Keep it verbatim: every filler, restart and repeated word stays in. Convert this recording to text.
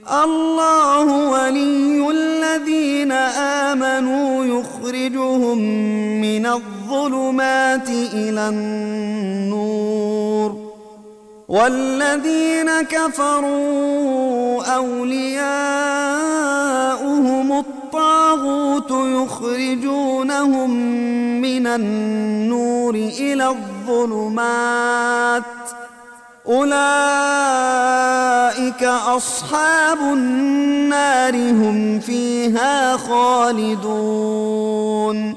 الله ولي الذين آمنوا يخرجهم من الظلمات إلى النور والذين كفروا أولياؤهم الطاغوت يخرجونهم من النور إلى الظلمات أولئك أصحاب النار هم فيها خالدون